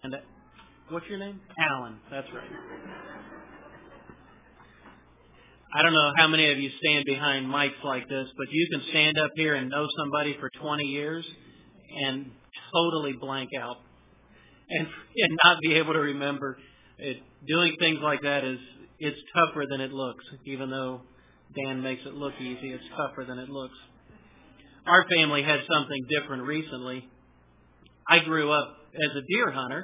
And what's your name? Alan. That's right. I don't know how many of you stand behind mics like this, but you can stand up here and know somebody for 20 years and totally blank out and not be able to remember it. Doing things like that it's tougher than it looks. Even though Dan makes it look easy, it's tougher than it looks. Our family had something different recently. I grew up as a deer hunter,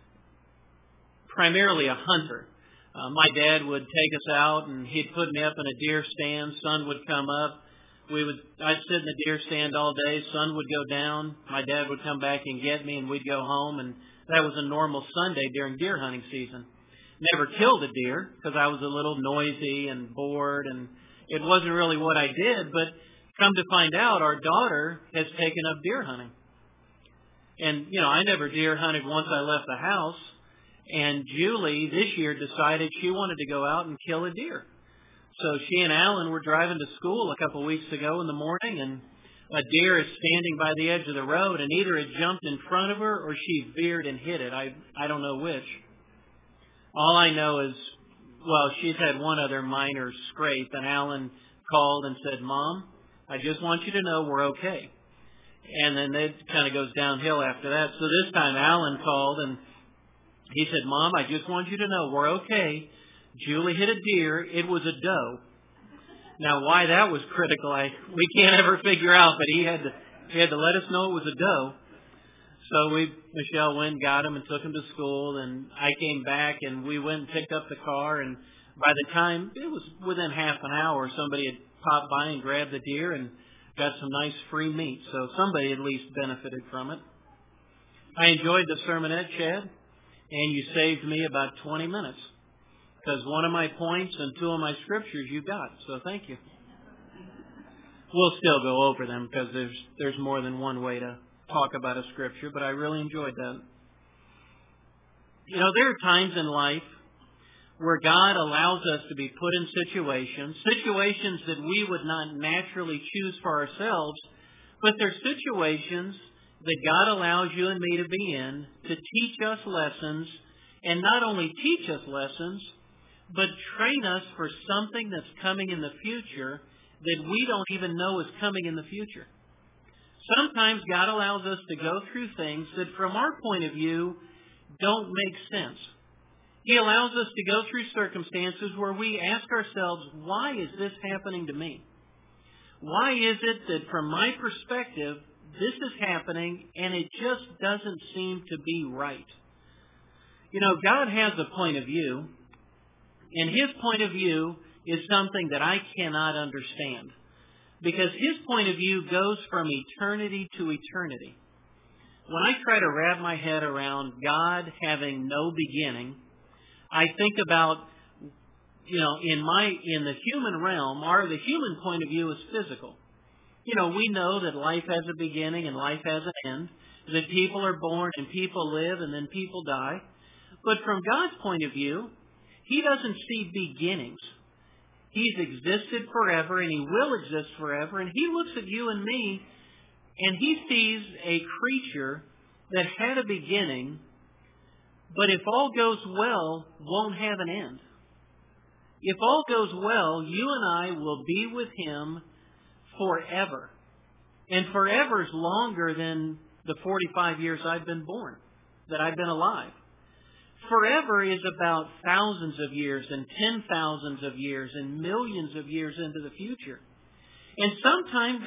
primarily a hunter. My dad would take us out, and he'd put me up in a deer stand. Sun would come up. I'd sit in the deer stand all day. Sun would go down. My dad would come back and get me, and we'd go home. And that was a normal Sunday during deer hunting season. Never killed a deer because I was a little noisy and bored, and it wasn't really what I did. But come to find out, our daughter has taken up deer hunting. And, I never deer hunted once I left the house. And Julie this year decided she wanted to go out and kill a deer. So she and Alan were driving to school a couple of weeks ago in the morning, and a deer is standing by the edge of the road, and either it jumped in front of her or she veered and hit it. I don't know which. All I know is, she's had one other minor scrape, and Alan called and said, "Mom, I just want you to know we're okay." And then it kind of goes downhill after that. So this time Alan called, and he said, "Mom, I just want you to know we're okay. Julie hit a deer. It was a doe." Now, why that was critical, we can't ever figure out, but he had to let us know it was a doe. So Michelle went and got him and took him to school, and I came back, and we went and picked up the car, and by the time, it was within half an hour, somebody had popped by and grabbed the deer and got some nice free meat. So somebody at least benefited from it. I enjoyed the sermonette, Chad. And you saved me about 20 minutes because one of my points and two of my scriptures you got. So thank you. We'll still go over them because there's more than one way to talk about a scripture, but I really enjoyed that. There are times in life where God allows us to be put in situations that we would not naturally choose for ourselves, but they're situations that God allows you and me to be in to teach us lessons, and not only teach us lessons, but train us for something that's coming in the future that we don't even know is coming in the future. Sometimes God allows us to go through things that from our point of view don't make sense. He allows us to go through circumstances where we ask ourselves, why is this happening to me? Why is it that from my perspective, this is happening, and it just doesn't seem to be right? God has a point of view, and His point of view is something that I cannot understand, because His point of view goes from eternity to eternity. When I try to wrap my head around God having no beginning, I think about, in the human realm, the human point of view is physical. We know that life has a beginning and life has an end, that people are born and people live and then people die. But from God's point of view, He doesn't see beginnings. He's existed forever and He will exist forever. And He looks at you and me and He sees a creature that had a beginning, but if all goes well, won't have an end. If all goes well, you and I will be with Him forever. And forever is longer than the 45 years I've been born, that I've been alive. Forever is about thousands of years and 10,000s of years and millions of years into the future. And sometimes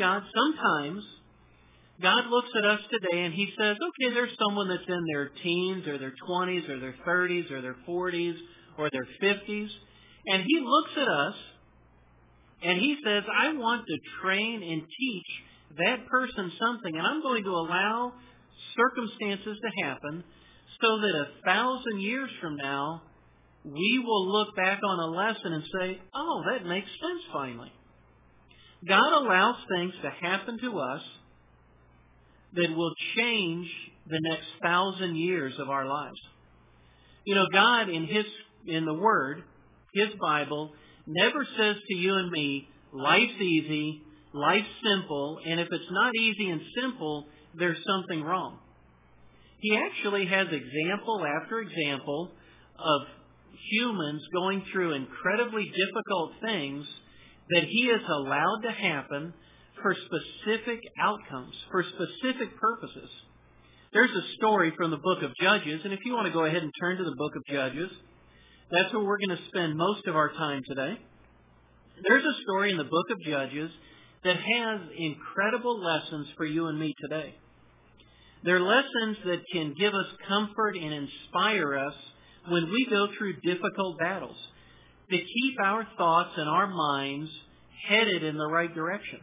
God looks at us today and He says, okay, there's someone that's in their teens or their 20s or their 30s or their 40s or their 50s. And He looks at us and He says, I want to train and teach that person something. And I'm going to allow circumstances to happen so that 1,000 years from now, we will look back on a lesson and say, oh, that makes sense finally. God allows things to happen to us that will change the next 1,000 years of our lives. God in the Word, His Bible, never says to you and me, life's easy, life's simple, and if it's not easy and simple, there's something wrong. he actually has example after example of humans going through incredibly difficult things that he has allowed to happen for specific outcomes, for specific purposes. There's a story from the book of Judges, and if you want to go ahead and turn to the book of Judges, that's where we're going to spend most of our time today. There's a story in the book of Judges that has incredible lessons for you and me today. They're lessons that can give us comfort and inspire us when we go through difficult battles, to keep our thoughts and our minds headed in the right direction.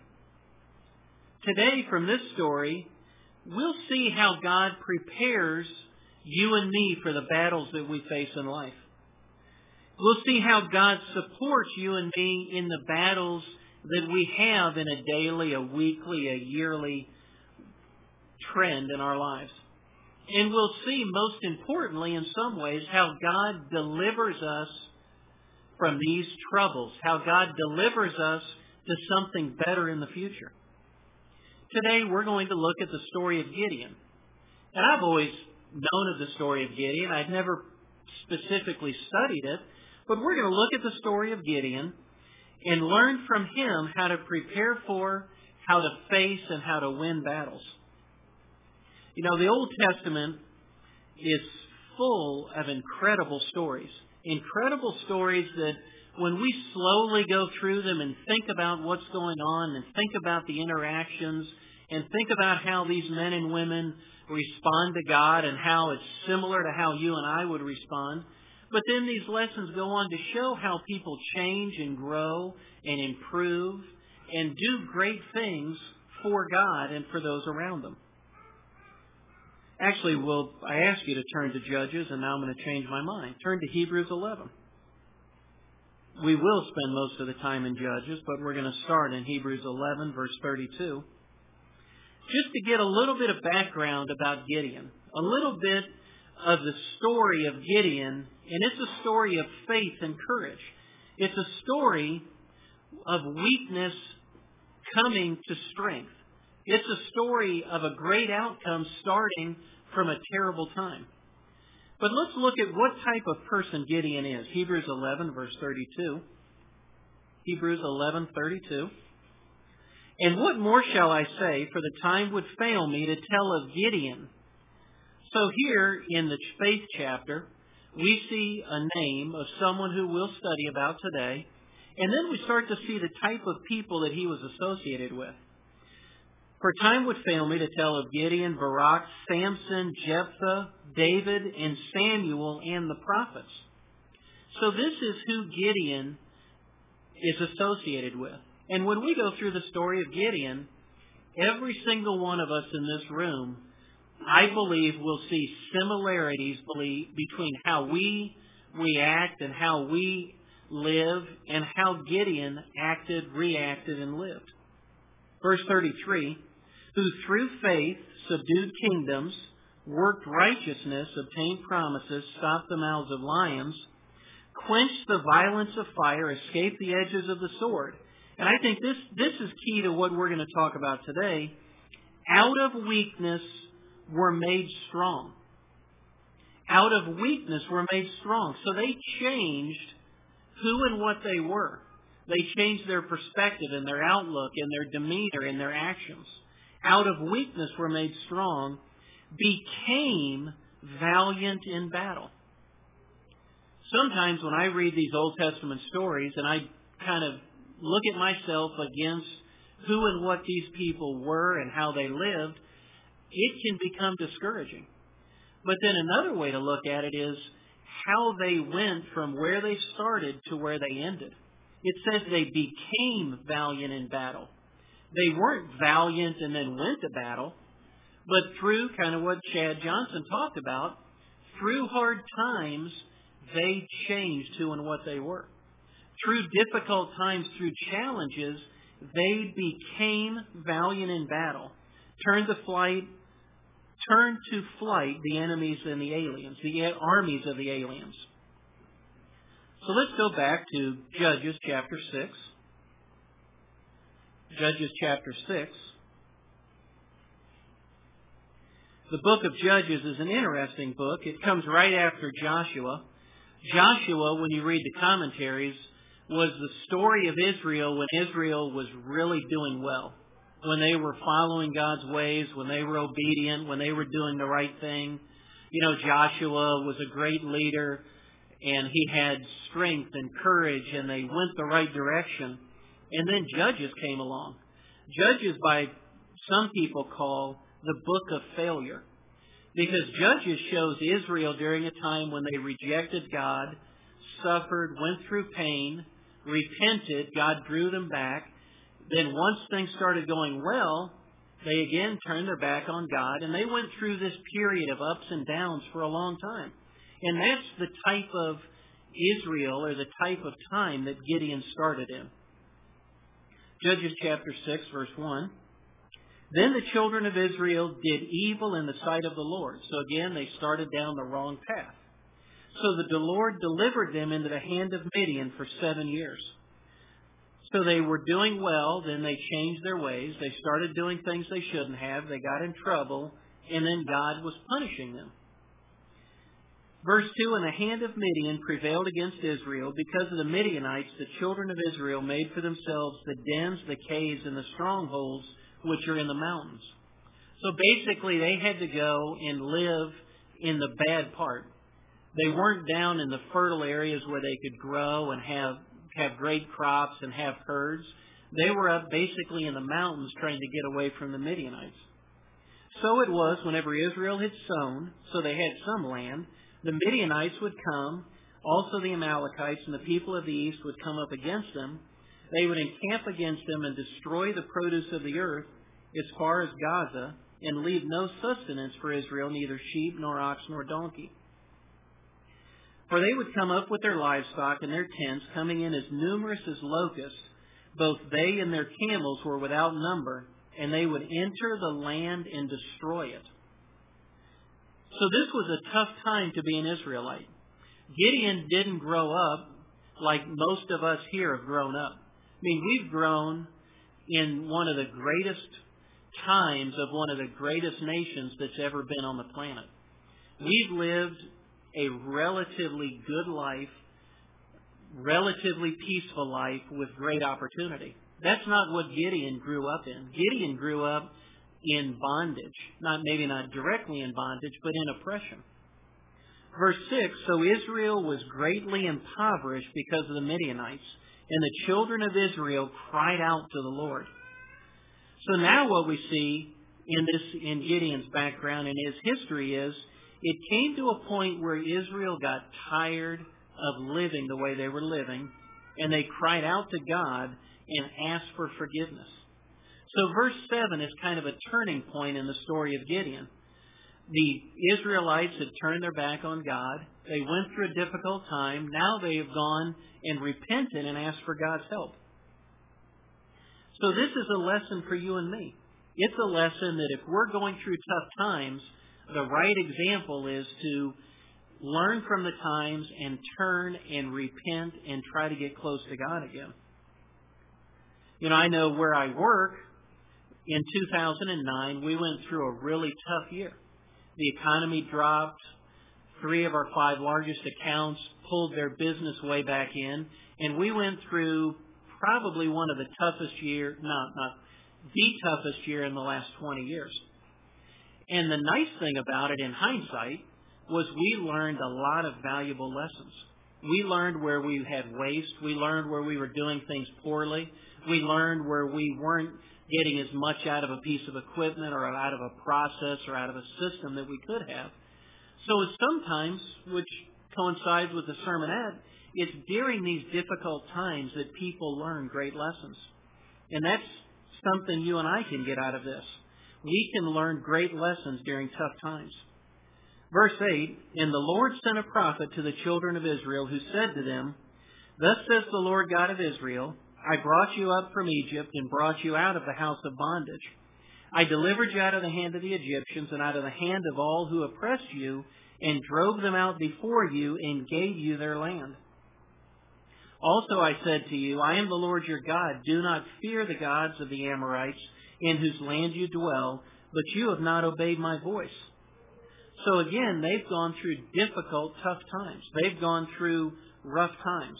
Today, from this story, we'll see how God prepares you and me for the battles that we face in life. We'll see how God supports you and me in the battles that we have in a daily, a weekly, a yearly trend in our lives. And we'll see, most importantly, in some ways, how God delivers us from these troubles, how God delivers us to something better in the future. Today, we're going to look at the story of Gideon. And I've always known of the story of Gideon. I've never specifically studied it, but we're going to look at the story of Gideon and learn from him how to prepare for, how to face, and how to win battles. You know, the Old Testament is full of incredible stories that when we slowly go through them and think about what's going on and think about the interactions and think about how these men and women respond to God and how it's similar to how you and I would respond. But then these lessons go on to show how people change and grow and improve and do great things for God and for those around them. Actually, I asked you to turn to Judges, and now I'm going to change my mind. Turn to Hebrews 11. We will spend most of the time in Judges, but we're going to start in Hebrews 11, verse 32. Just to get a little bit of background about Gideon, a little bit of the story of Gideon, and it's a story of faith and courage. It's a story of weakness coming to strength. It's a story of a great outcome starting from a terrible time. But let's look at what type of person Gideon is. Hebrews 11, verse 32. Hebrews 11:32. And what more shall I say, for the time would fail me to tell of Gideon. So here in the faith chapter, we see a name of someone who we'll study about today. And then we start to see the type of people that he was associated with. For time would fail me to tell of Gideon, Barak, Samson, Jephthah, David, and Samuel, and the prophets. So this is who Gideon is associated with. And when we go through the story of Gideon, every single one of us in this room, I believe, will see similarities between how we react and how we live and how Gideon acted, reacted, and lived. Verse 33, who through faith subdued kingdoms, worked righteousness, obtained promises, stopped the mouths of lions, quenched the violence of fire, escaped the edges of the sword. And I think this is key to what we're going to talk about today. Out of weakness were made strong. Out of weakness were made strong. So they changed who and what they were. They changed their perspective and their outlook and their demeanor and their actions. Out of weakness were made strong, became valiant in battle. Sometimes when I read these Old Testament stories and I kind of look at myself against who and what these people were and how they lived, it can become discouraging. But then another way to look at it is how they went from where they started to where they ended. It says they became valiant in battle. They weren't valiant and then went to battle, but through kind of what Chad Johnson talked about, through hard times, they changed who and what they were. Through difficult times, through challenges, they became valiant in battle. Turned to flight the enemies and the aliens, the armies of the aliens. So let's go back to Judges chapter 6. Judges chapter 6. The book of Judges is an interesting book. It comes right after Joshua. Joshua, when you read the commentaries, was the story of Israel when Israel was really doing well, when they were following God's ways, when they were obedient, when they were doing the right thing. You know, Joshua was a great leader, and he had strength and courage, and they went the right direction. And then Judges came along. Judges, by some people, call the book of failure, because Judges shows Israel during a time when they rejected God, suffered, went through pain, repented, God drew them back. Then once things started going well, they again turned their back on God, and they went through this period of ups and downs for a long time. And that's the type of Israel, or the type of time that Gideon started in. Judges chapter 6, verse 1. Then the children of Israel did evil in the sight of the Lord. So again, they started down the wrong path. So that the Lord delivered them into the hand of Midian for 7 years. So they were doing well, then they changed their ways. They started doing things they shouldn't have. They got in trouble, and then God was punishing them. Verse 2, and the hand of Midian prevailed against Israel. Because of the Midianites, the children of Israel made for themselves the dens, the caves, and the strongholds which are in the mountains. So basically, they had to go and live in the bad part. They weren't down in the fertile areas where they could grow and have great crops and have herds. They were up basically in the mountains trying to get away from the Midianites. So it was whenever Israel had sown, so they had some land, the Midianites would come, also the Amalekites and the people of the east would come up against them. They would encamp against them and destroy the produce of the earth as far as Gaza, and leave no sustenance for Israel, neither sheep nor ox nor donkey. For they would come up with their livestock and their tents, coming in as numerous as locusts. Both they and their camels were without number, and they would enter the land and destroy it. So this was a tough time to be an Israelite. Gideon didn't grow up like most of us here have grown up. I mean, we've grown in one of the greatest times of one of the greatest nations that's ever been on the planet. We've lived a relatively good life, relatively peaceful life with great opportunity. That's not what Gideon grew up in. Gideon grew up in bondage. Maybe not directly in bondage, but in oppression. Verse 6, so Israel was greatly impoverished because of the Midianites, and the children of Israel cried out to the Lord. So now what we see in Gideon's background and his history is, it came to a point where Israel got tired of living the way they were living, and they cried out to God and asked for forgiveness. So verse 7 is kind of a turning point in the story of Gideon. The Israelites had turned their back on God. They went through a difficult time. Now they have gone and repented and asked for God's help. So this is a lesson for you and me. It's a lesson that if we're going through tough times, the right example is to learn from the times and turn and repent and try to get close to God again. You know, I know where I work, in 2009, we went through a really tough year. The economy dropped. 3 of our 5 largest accounts pulled their business way back in, and we went through probably one of the toughest year, not the toughest year in the last 20 years. And the nice thing about it in hindsight was we learned a lot of valuable lessons. We learned where we had waste. We learned where we were doing things poorly. We learned where we weren't getting as much out of a piece of equipment or out of a process or out of a system that we could have. So it's sometimes, which coincides with the sermonette, it's during these difficult times that people learn great lessons. And that's something you and I can get out of this. We can learn great lessons during tough times. Verse 8, and the Lord sent a prophet to the children of Israel who said to them, thus says the Lord God of Israel, I brought you up from Egypt and brought you out of the house of bondage. I delivered you out of the hand of the Egyptians and out of the hand of all who oppressed you, and drove them out before you and gave you their land. Also I said to you, I am the Lord your God. Do not fear the gods of the Amorites, in whose land you dwell, but you have not obeyed my voice. So again, they've gone through difficult, tough times. They've gone through rough times.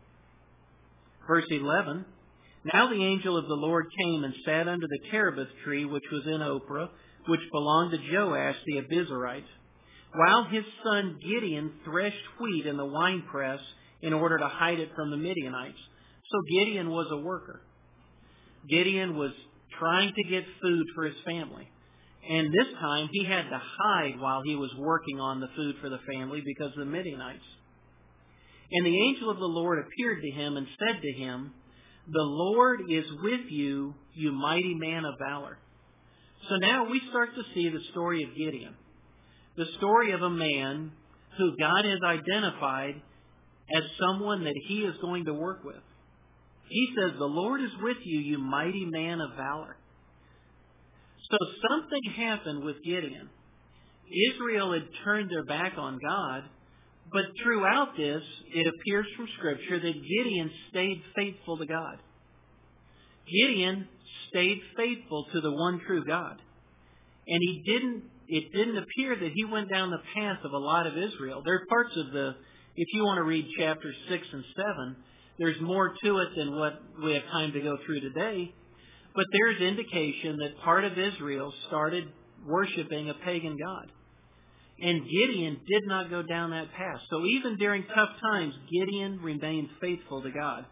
Verse 11, Now the angel of the Lord came and sat under the terebinth tree which was in Ophrah, which belonged to Joash the Abiezrite, while his son Gideon threshed wheat in the winepress in order to hide it from the Midianites. So Gideon was a worker. Gideon was trying to get food for his family. And this time he had to hide while he was working on the food for the family because of the Midianites. And the angel of the Lord appeared to him and said to him, The Lord is with you, you mighty man of valor. So now we start to see the story of Gideon. The story of a man who God has identified as someone that he is going to work with. He says, The Lord is with you, you mighty man of valor. So something happened with Gideon. Israel had turned their back on God, but throughout this, it appears from Scripture that Gideon stayed faithful to God. Gideon stayed faithful to the one true God. And it didn't appear that he went down the path of a lot of Israel. There are parts of if you want to read chapters 6 and 7, there's more to it than what we have time to go through today. But there's indication that part of Israel started worshiping a pagan god. And Gideon did not go down that path. So even during tough times, Gideon remained faithful to God.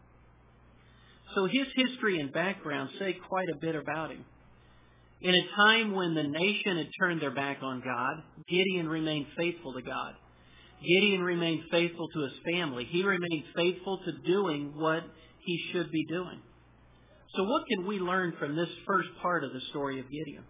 So his history and background say quite a bit about him. In a time when the nation had turned their back on God, Gideon remained faithful to God. Gideon remained faithful to his family. He remained faithful to doing what he should be doing. So what can we learn from this first part of the story of Gideon?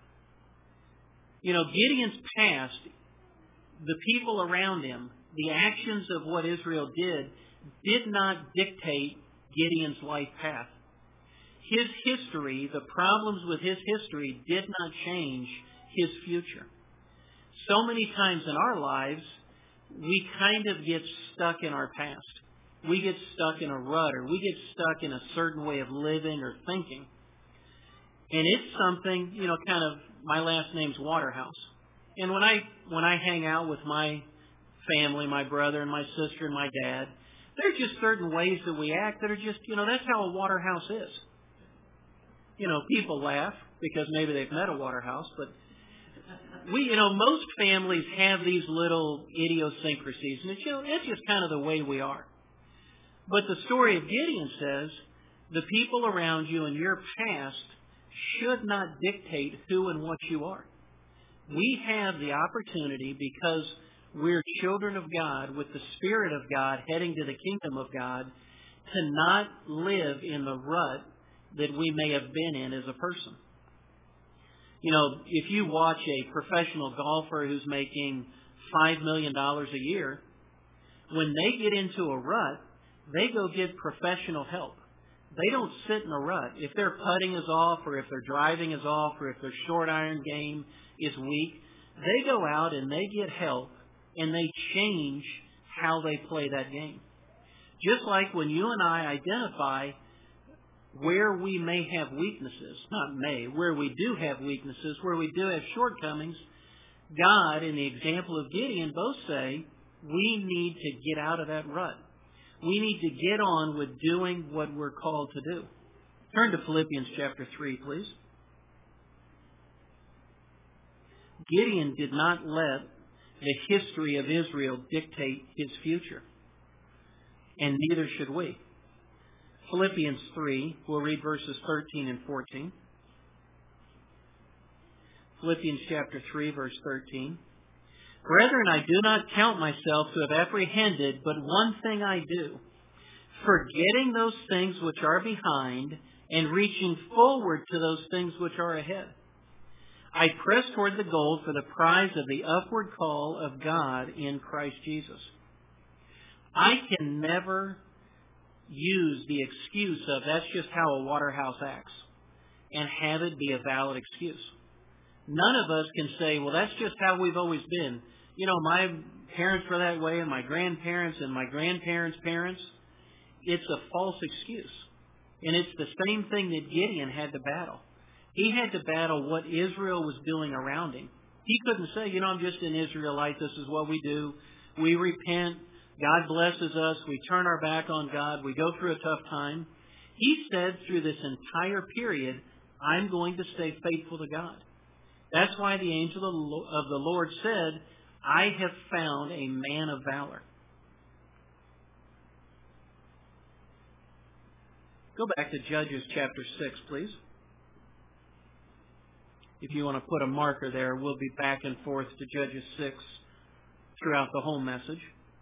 You know, Gideon's past, the people around him, the actions of what Israel did not dictate Gideon's life path. His history, the problems with his history, did not change his future. So many times in our lives, we kind of get stuck in our past. We get stuck in a rut, or we get stuck in a certain way of living or thinking. And it's something, you know, kind of, my last name's Waterhouse. And when I hang out with my family, my brother and my sister and my dad, there are just certain ways that we act that are just, you know, that's how a Waterhouse is. You know, people laugh because maybe they've met a Waterhouse, but most families have these little idiosyncrasies, and it's just kind of the way we are. But the story of Gideon says the people around you in your past should not dictate who and what you are. We have the opportunity, because we're children of God with the Spirit of God heading to the kingdom of God, to not live in the rut that we may have been in as a person. You know, if you watch a professional golfer who's making $5 million a year, when they get into a rut, they go get professional help. They don't sit in a rut. If their putting is off, or if their driving is off, or if their short iron game is weak, they go out and they get help, and they change how they play that game. Just like when you and I identify where we may have weaknesses, where we do have weaknesses, where we do have shortcomings, God and the example of Gideon both say we need to get out of that rut. We need to get on with doing what we're called to do. Turn to Philippians chapter 3, please. Gideon did not let the history of Israel dictate his future, and neither should we. Philippians 3, we'll read verses 13 and 14. Philippians chapter 3, verse 13. Brethren, I do not count myself to have apprehended, but one thing I do, forgetting those things which are behind, and reaching forward to those things which are ahead. I press toward the goal for the prize of the upward call of God in Christ Jesus. I can never use the excuse of that's just how a Waterhouse acts and have it be a valid excuse. None of us can say, well, that's just how we've always been. You know, my parents were that way, and my grandparents and my grandparents' parents. It's a false excuse. And it's the same thing that Gideon had to battle. He had to battle what Israel was doing around him. He couldn't say, I'm just an Israelite. This is what we do. We repent. God blesses us. We turn our back on God. We go through a tough time. He said through this entire period, I'm going to stay faithful to God. That's why the angel of the Lord said, I have found a man of valor. Go back to Judges chapter 6, please. If you want to put a marker there, we'll be back and forth to Judges 6 throughout the whole message.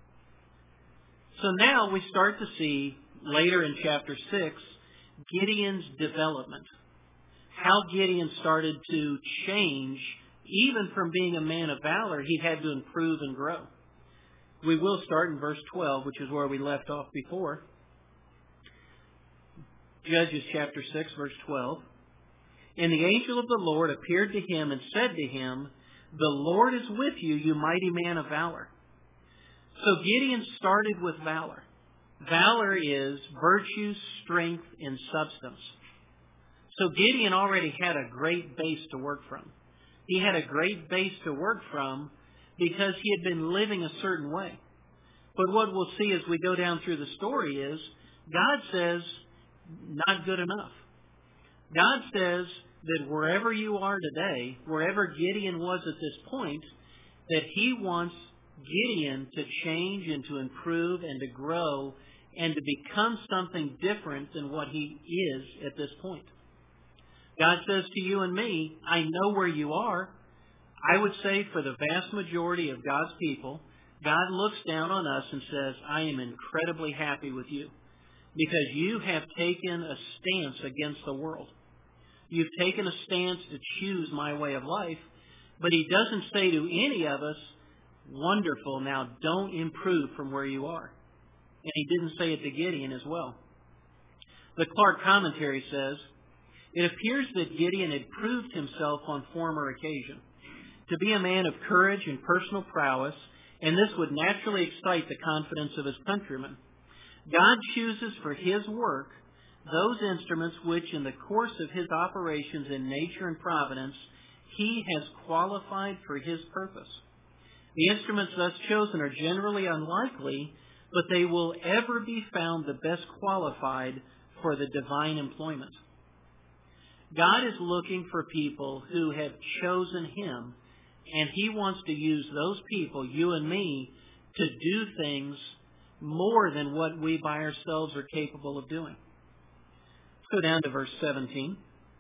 So now we start to see, later in chapter 6, Gideon's development. How Gideon started to change, even from being a man of valor, he had to improve and grow. We will start in verse 12, which is where we left off before. Judges chapter 6, verse 12. And the angel of the Lord appeared to him and said to him, The Lord is with you, you mighty man of valor. So Gideon started with valor. Valor is virtue, strength, and substance. So Gideon already had a great base to work from. He had a great base to work from because he had been living a certain way. But what we'll see as we go down through the story is, God says, not good enough. God says that wherever you are today, wherever Gideon was at this point, that he wants Gideon to change and to improve and to grow and to become something different than what he is at this point. God says to you and me, I know where you are. I would say for the vast majority of God's people, God looks down on us and says, I am incredibly happy with you because you have taken a stance against the world. You've taken a stance to choose my way of life, but he doesn't say to any of us, wonderful, now don't improve from where you are. And he didn't say it to Gideon as well. The Clark commentary says, it appears that Gideon had proved himself on former occasion to be a man of courage and personal prowess, and this would naturally excite the confidence of his countrymen. God chooses for his work those instruments which, in the course of his operations in nature and providence, he has qualified for his purpose. The instruments thus chosen are generally unlikely, but they will ever be found the best qualified for the divine employment. God is looking for people who have chosen him, and he wants to use those people, you and me, to do things more than what we by ourselves are capable of doing. Let's go down to verse 17.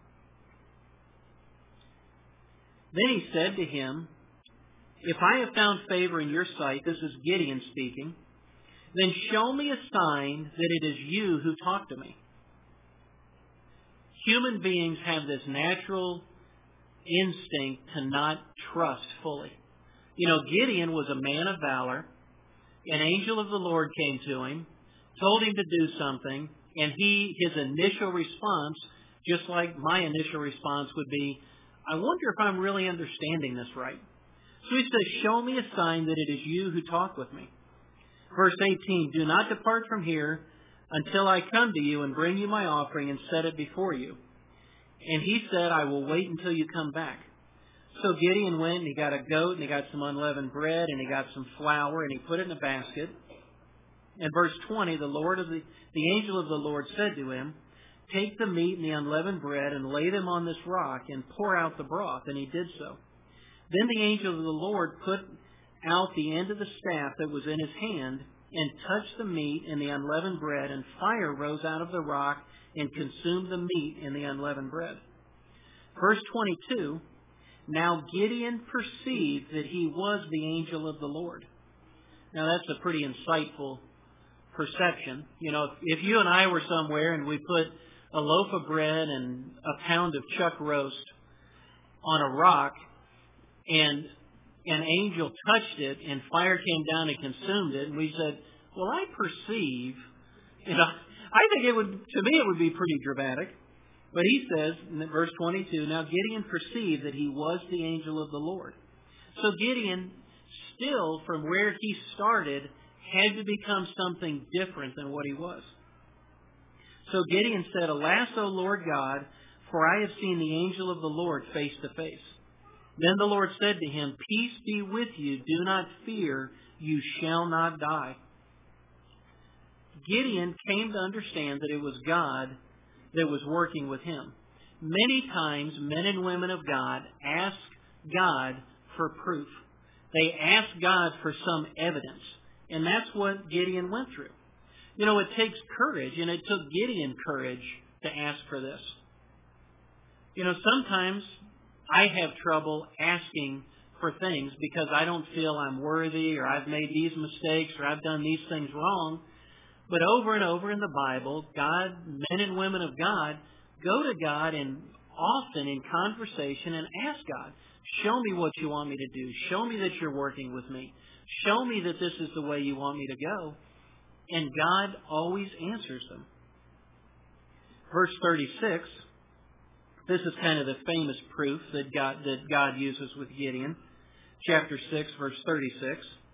Then he said to him, If I have found favor in your sight, this is Gideon speaking, then show me a sign that it is you who talk to me. Human beings have this natural instinct to not trust fully. Gideon was a man of valor. An angel of the Lord came to him, told him to do something, and his initial response, just like my initial response would be, I wonder if I'm really understanding this right. So he says, show me a sign that it is you who talk with me. Verse 18, do not depart from here until I come to you and bring you my offering and set it before you. And he said, I will wait until you come back. So Gideon went and he got a goat and he got some unleavened bread and he got some flour and he put it in a basket. In verse 20, the angel of the Lord said to him, take the meat and the unleavened bread and lay them on this rock and pour out the broth. And he did so. Then the angel of the Lord put out the end of the staff that was in his hand and touched the meat and the unleavened bread, and fire rose out of the rock and consumed the meat and the unleavened bread. Verse 22, now Gideon perceived that he was the angel of the Lord. Now that's a pretty insightful perception. If you and I were somewhere and we put a loaf of bread and a pound of chuck roast on a rock and an angel touched it and fire came down and consumed it, and we said, well, I perceive, I think to me it would be pretty dramatic. But he says in verse 22, now Gideon perceived that he was the angel of the Lord. So Gideon, still from where he started, had to become something different than what he was. So Gideon said, alas, O Lord God, for I have seen the angel of the Lord face to face. Then the Lord said to him, Peace be with you. Do not fear. You shall not die. Gideon came to understand that it was God that was working with him. Many times, men and women of God ask God for proof. They ask God for some evidence. And that's what Gideon went through. You know, it takes courage, and it took Gideon courage to ask for this. You know, sometimes I have trouble asking for things because I don't feel I'm worthy, or I've made these mistakes, or I've done these things wrong. But over and over in the Bible, God, men and women of God, go to God and often in conversation and ask God, show me what you want me to do. Show me that you're working with me. Show me that this is the way you want me to go. And God always answers them. Verse 36, this is kind of the famous proof that God uses with Gideon. Chapter 6, verse 36.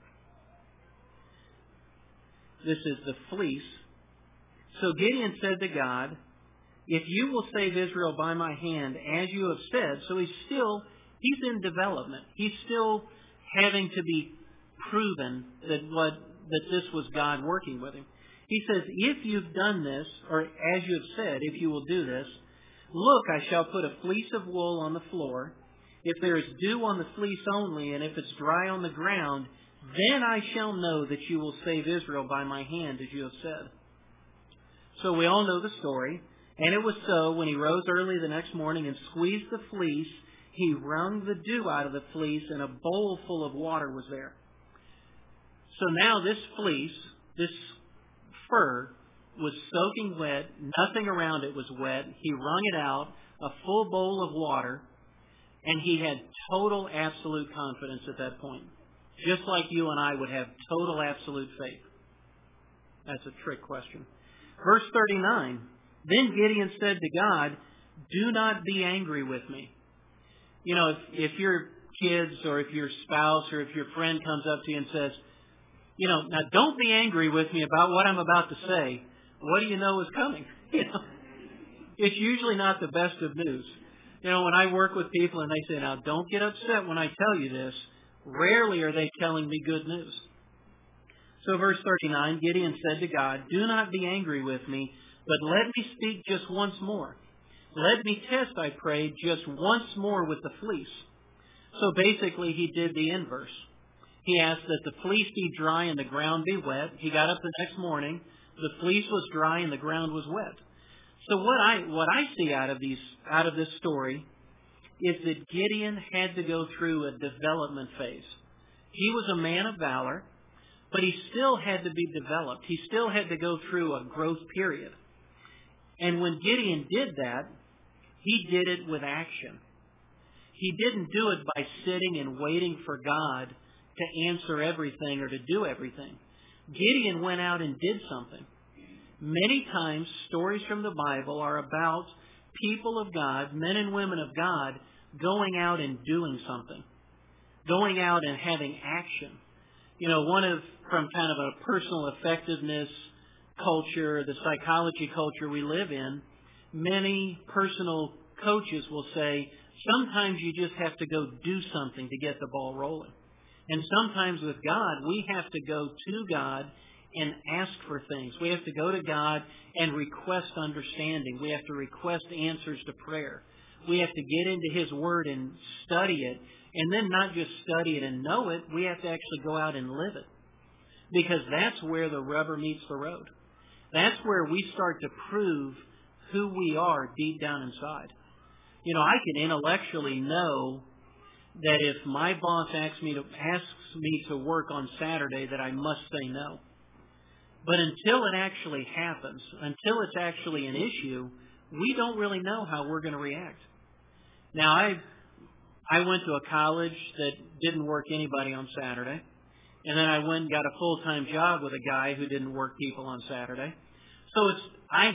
This is the fleece. So Gideon said to God, if you will save Israel by my hand, as you have said, so he's in development. He's still having to be proven that this was God working with him. He says, if you've done this, or as you have said, if you will do this, look, I shall put a fleece of wool on the floor. If there is dew on the fleece only, and if it's dry on the ground, then I shall know that you will save Israel by my hand, as you have said. So we all know the story. And it was so, when he rose early the next morning and squeezed the fleece, he wrung the dew out of the fleece, and a bowl full of water was there. So now this fleece, this fur, was soaking wet. Nothing around it was wet. He wrung it out, a full bowl of water, and he had total, absolute confidence at that point. Just like you and I would have total, absolute faith. That's a trick question. Verse 39, then Gideon said to God, do not be angry with me. You know, if your kids or if your spouse or if your friend comes up to you and says, you know, now don't be angry with me about what I'm about to say. What do you know is coming? You know, it's usually not the best of news. You know, when I work with people and they say, now don't get upset when I tell you this, rarely are they telling me good news. So verse 39, Gideon said to God, do not be angry with me, but let me speak just once more. Let me test, I pray, just once more with the fleece. So basically he did the inverse. He asked that the fleece be dry and the ground be wet. He got up the next morning. The fleece was dry and the ground was wet. So what I see out of this story is that Gideon had to go through a development phase. He was a man of valor, but he still had to be developed. He still had to go through a growth period. And when Gideon did that, he did it with action. He didn't do it by sitting and waiting for God to answer everything or to do everything. Gideon went out and did something. Many times, stories from the Bible are about people of God, men and women of God, going out and doing something. Going out and having action. You know, from kind of a personal effectiveness culture, the psychology culture we live in, many personal coaches will say, sometimes you just have to go do something to get the ball rolling. And sometimes with God, we have to go to God and ask for things. We have to go to God and request understanding. We have to request answers to prayer. We have to get into His Word and study it. And then not just study it and know it, we have to actually go out and live it. Because that's where the rubber meets the road. That's where we start to prove who we are deep down inside. You know, I can intellectually know that if my boss asks me to work on Saturday, that I must say no. But until it actually happens, until it's actually an issue, we don't really know how we're going to react. Now, I went to a college that didn't work anybody on Saturday. And then I went and got a full-time job with a guy who didn't work people on Saturday. So I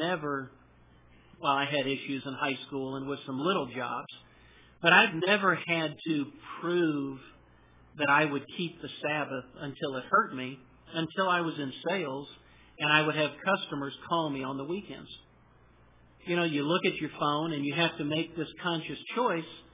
had issues in high school and with some little jobs. But I've never had to prove that I would keep the Sabbath until it hurt me, until I was in sales and I would have customers call me on the weekends. You know, you look at your phone and you have to make this conscious choice.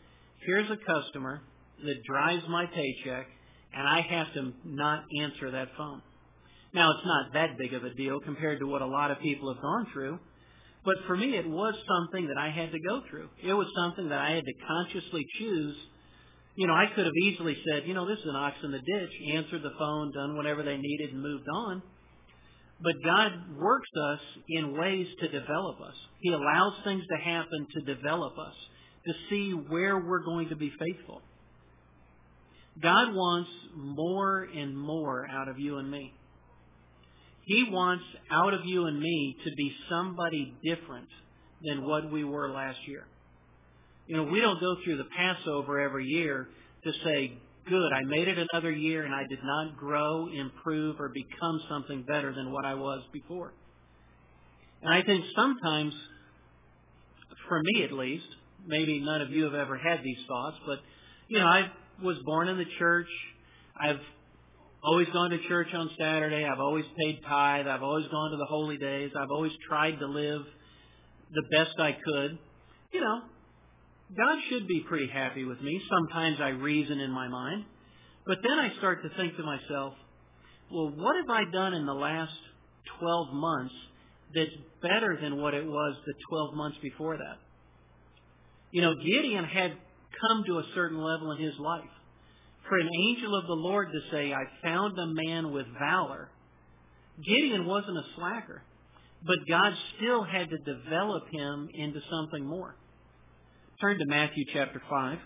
here's a customer that drives my paycheck, and I have to not answer that phone. Now, it's not that big of a deal compared to what a lot of people have gone through, but for me, it was something that I had to go through. It was something that I had to consciously choose. I could have easily said, this is an ox in the ditch, answered the phone, done whatever they needed, and moved on. But God works us in ways to develop us. He allows things to happen to develop us, to see where we're going to be faithful. God wants more and more out of you and me. He wants out of you and me to be somebody different than what we were last year. We don't go through the Passover every year to say, good, I made it another year and I did not grow, improve, or become something better than what I was before. And I think sometimes, for me at least, maybe none of you have ever had these thoughts, but, I was born in the church. I've always gone to church on Saturday. I've always paid tithe. I've always gone to the holy days. I've always tried to live the best I could. God should be pretty happy with me. Sometimes I reason in my mind. But then I start to think to myself, well, what have I done in the last 12 months that's better than what it was the 12 months before that? Gideon had come to a certain level in his life. For an angel of the Lord to say, I found a man with valor, Gideon wasn't a slacker. But God still had to develop him into something more. Turn to Matthew chapter 5.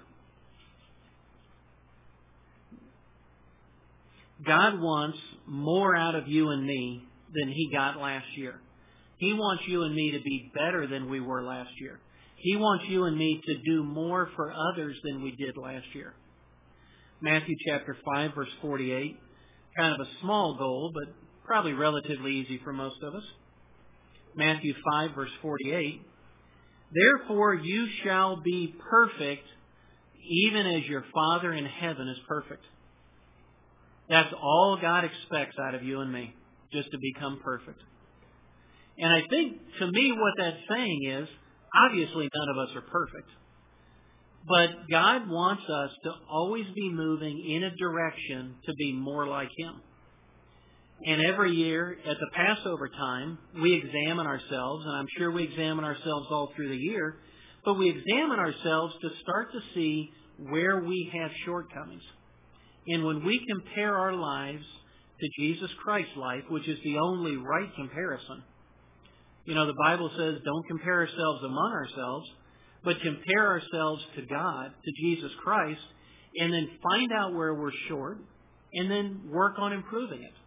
God wants more out of you and me than He got last year. He wants you and me to be better than we were last year. He wants you and me to do more for others than we did last year. Matthew chapter 5, verse 48. Kind of a small goal, but probably relatively easy for most of us. Matthew 5, verse 48. Therefore you shall be perfect, even as your Father in heaven is perfect. That's all God expects out of you and me, just to become perfect. And I think, to me, what that's saying is, obviously none of us are perfect. But God wants us to always be moving in a direction to be more like Him. And every year at the Passover time, we examine ourselves, and I'm sure we examine ourselves all through the year, but we examine ourselves to start to see where we have shortcomings. And when we compare our lives to Jesus Christ's life, which is the only right comparison, the Bible says don't compare ourselves among ourselves, but compare ourselves to God, to Jesus Christ, and then find out where we're short, and then work on improving it.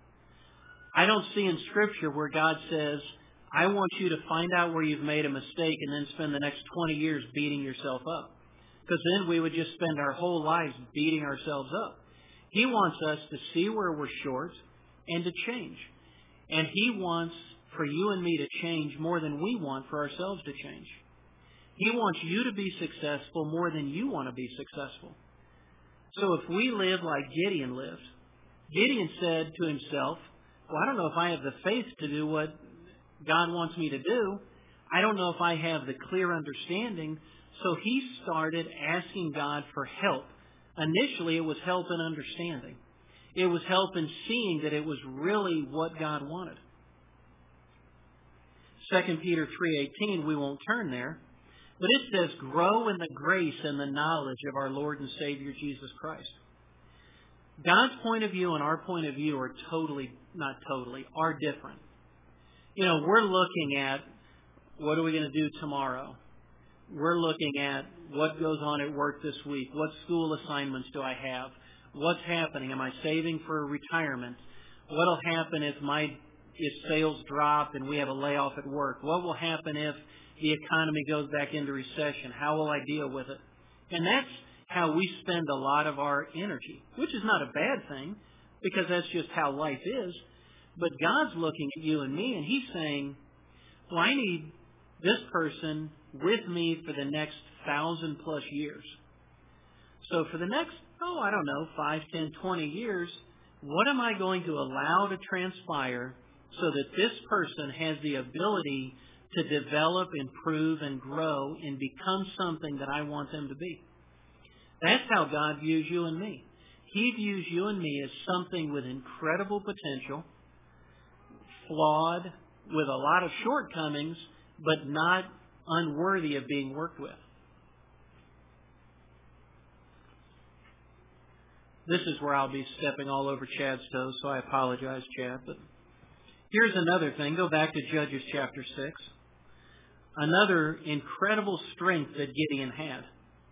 I don't see in Scripture where God says, I want you to find out where you've made a mistake and then spend the next 20 years beating yourself up. Because then we would just spend our whole lives beating ourselves up. He wants us to see where we're short and to change. And He wants for you and me to change more than we want for ourselves to change. He wants you to be successful more than you want to be successful. So if we live like Gideon lived, Gideon said to himself, well, I don't know if I have the faith to do what God wants me to do. I don't know if I have the clear understanding. So he started asking God for help. Initially, it was help in understanding. It was help in seeing that it was really what God wanted. 2 Peter 3:18, we won't turn there, but it says, grow in the grace and the knowledge of our Lord and Savior Jesus Christ. God's point of view and our point of view are are different. We're looking at what are we going to do tomorrow? We're looking at what goes on at work this week. What school assignments do I have? What's happening? Am I saving for retirement? What will happen if sales drop and we have a layoff at work? What will happen if the economy goes back into recession? How will I deal with it? And that's how we spend a lot of our energy, which is not a bad thing because that's just how life is. But God's looking at you and me and He's saying, well, I need this person with me for the next 1,000+ years. So for the next, 5, 10, 20 years, what am I going to allow to transpire so that this person has the ability to develop, improve, and grow and become something that I want them to be? That's how God views you and me. He views you and me as something with incredible potential, flawed, with a lot of shortcomings, but not unworthy of being worked with. This is where I'll be stepping all over Chad's toes, so I apologize, Chad. But here's another thing. Go back to Judges chapter 6. Another incredible strength that Gideon had.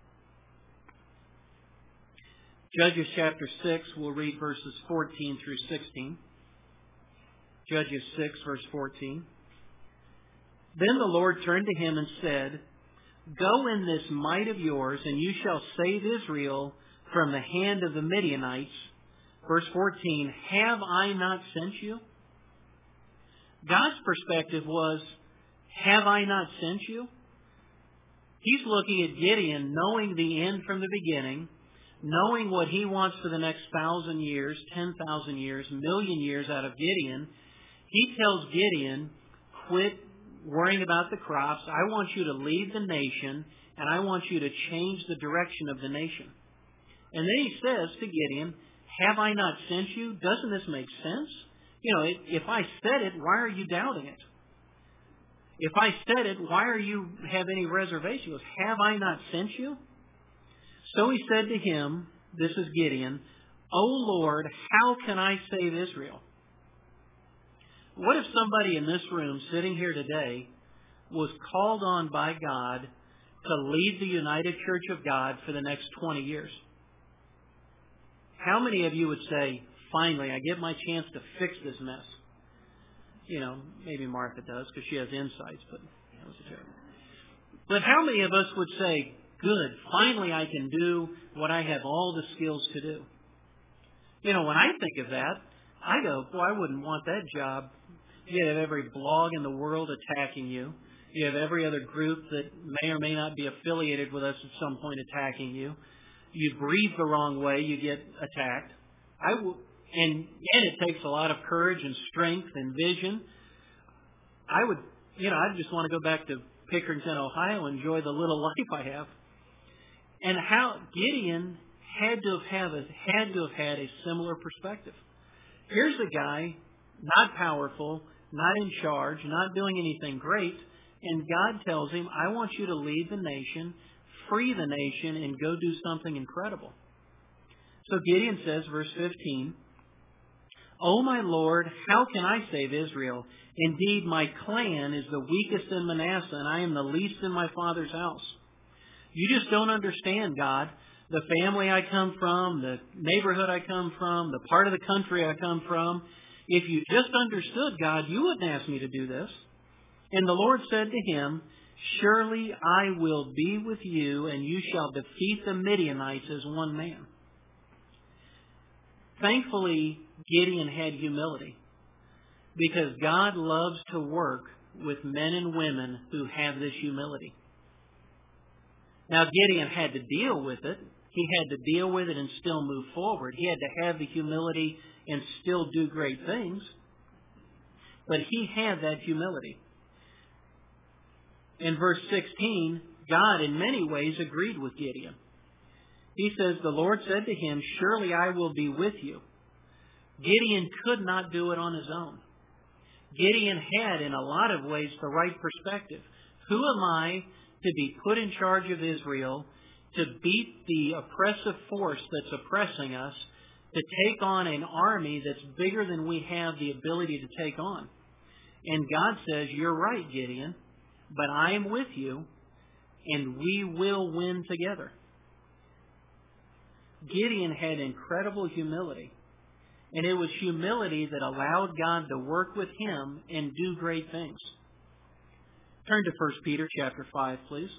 Judges chapter 6, we'll read verses 14 through 16. Judges 6, verse 14. Then the Lord turned to him and said, Go in this might of yours, and you shall save Israel from the hand of the Midianites. Verse 14, Have I not sent you? God's perspective was, Have I not sent you? He's looking at Gideon, knowing the end from the beginning, knowing what he wants for the next 1,000 years, 10,000 years, million years out of Gideon. He tells Gideon, quit worrying about the crops. I want you to lead the nation, and I want you to change the direction of the nation. And then he says to Gideon, Have I not sent you? Doesn't this make sense? You know, if I said it, why are you doubting it? If I said it, why are you have any reservations? Have I not sent you? So he said to him, this is Gideon, O Lord, how can I save Israel? What if somebody in this room sitting here today was called on by God to lead the United Church of God for the next 20 years? How many of you would say, finally, I get my chance to fix this mess? You know, maybe Martha does because she has insights, but that was a joke. But how many of us would say, good, finally I can do what I have all the skills to do? You know, when I think of that, I go, boy, I wouldn't want that job. You have every blog in the world attacking you. You have every other group that may or may not be affiliated with us at some point attacking you. You breathe the wrong way, you get attacked. And it takes a lot of courage and strength and vision. I just want to go back to Pickerington, Ohio, and enjoy the little life I have. And how Gideon had to have had a similar perspective. Here's a guy, not powerful, not in charge, not doing anything great, and God tells him, I want you to lead the nation, free the nation, and go do something incredible. So Gideon says, verse 15, O my Lord, how can I save Israel? Indeed, my clan is the weakest in Manasseh, and I am the least in my father's house. You just don't understand, God. The family I come from, the neighborhood I come from, the part of the country I come from. If you just understood, God, you wouldn't ask me to do this. And the Lord said to him, Surely I will be with you, and you shall defeat the Midianites as one man. Thankfully, Gideon had humility, because God loves to work with men and women who have this humility. Now, Gideon had to deal with it. He had to deal with it and still move forward. He had to have the humility and still do great things. But he had that humility. In verse 16, God in many ways agreed with Gideon. He says, the Lord said to him, Surely I will be with you. Gideon could not do it on his own. Gideon had, in a lot of ways, the right perspective. Who am I to be put in charge of Israel, to beat the oppressive force that's oppressing us, to take on an army that's bigger than we have the ability to take on? And God says, you're right, Gideon, but I am with you, and we will win together. Gideon had incredible humility, and it was humility that allowed God to work with him and do great things. Turn to 1 Peter chapter 5, please.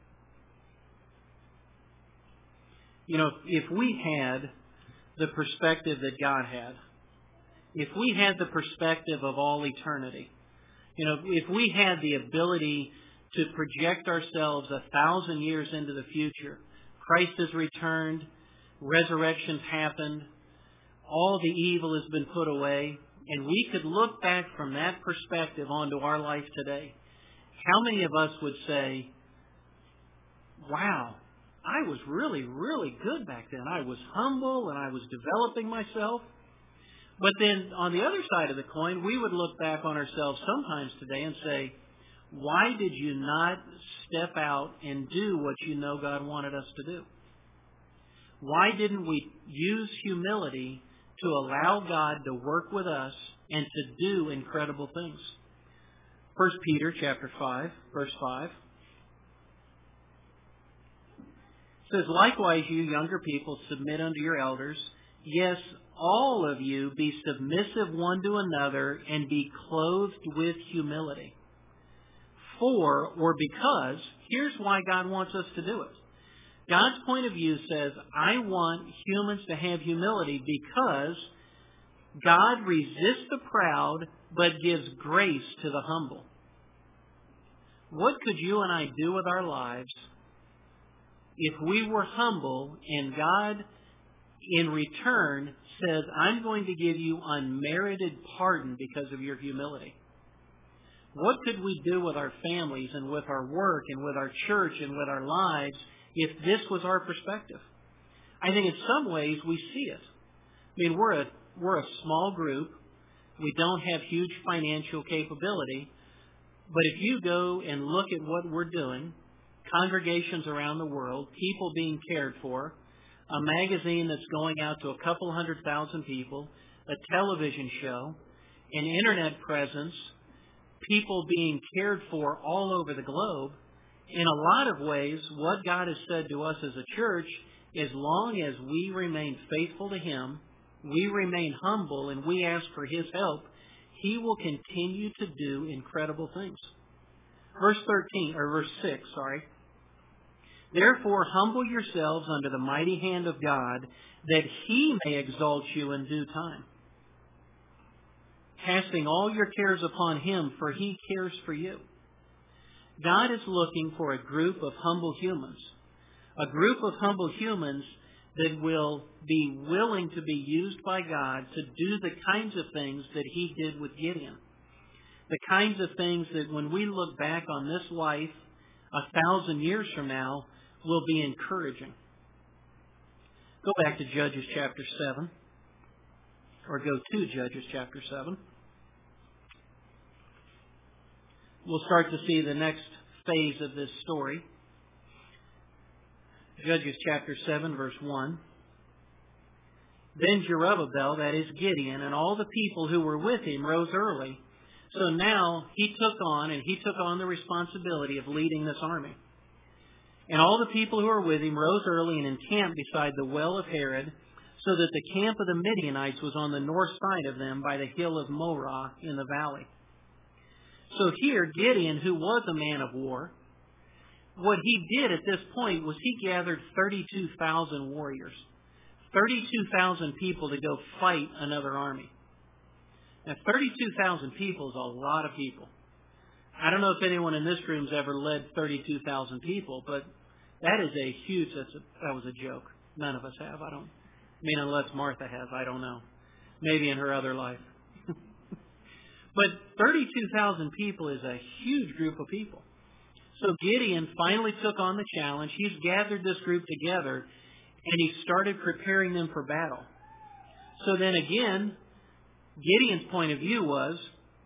You know, if we had the perspective that God had, if we had the perspective of all eternity, you know, if we had the ability to project ourselves 1,000 years into the future, Christ has returned, resurrection's happened, all the evil has been put away, and we could look back from that perspective onto our life today, how many of us would say, wow, I was really, really good back then. I was humble and I was developing myself. But then on the other side of the coin, we would look back on ourselves sometimes today and say, why did you not step out and do what you know God wanted us to do? Why didn't we use humility to allow God to work with us and to do incredible things? 1 Peter chapter 5, verse 5 says, likewise, you younger people, submit unto your elders. Yes, all of you be submissive one to another and be clothed with humility. For, or because, here's why God wants us to do it. God's point of view says, I want humans to have humility because God resists the proud but gives grace to the humble. What could you and I do with our lives if we were humble and God in return says, I'm going to give you unmerited pardon because of your humility? What could we do with our families and with our work and with our church and with our lives if this was our perspective? I think in some ways we see it. I mean, we're a small group. We don't have huge financial capability. But if you go and look at what we're doing, congregations around the world, people being cared for, a magazine that's going out to a couple 100,000 people, a television show, an internet presence, people being cared for all over the globe, in a lot of ways, what God has said to us as a church, as long as we remain faithful to Him, we remain humble, and we ask for His help, He will continue to do incredible things. Verse 6. Therefore, humble yourselves under the mighty hand of God, that He may exalt you in due time. Casting all your cares upon Him, for He cares for you. God is looking for a group of humble humans. A group of humble humans that will be willing to be used by God to do the kinds of things that He did with Gideon. The kinds of things that when we look back on this life 1,000 years from now will be encouraging. Go back to Judges chapter 7. Or go to Judges chapter 7. We'll start to see the next phase of this story. Judges chapter 7, verse 1. Then Jerubbaal, that is Gideon, and all the people who were with him rose early. So now he took on the responsibility of leading this army. And all the people who were with him rose early and encamped beside the well of Harod, so that the camp of the Midianites was on the north side of them by the hill of Morah in the valley. So here, Gideon, who was a man of war, what he did at this point was he gathered 32,000 warriors, 32,000 people to go fight another army. Now, 32,000 people is a lot of people. I don't know if anyone in this room's ever led 32,000 people, but that is a huge, that was a joke. None of us have. I mean, unless Martha has, I don't know. Maybe in her other life. But 32,000 people is a huge group of people. So Gideon finally took on the challenge. He's gathered this group together, and he started preparing them for battle. So then again, Gideon's point of view was,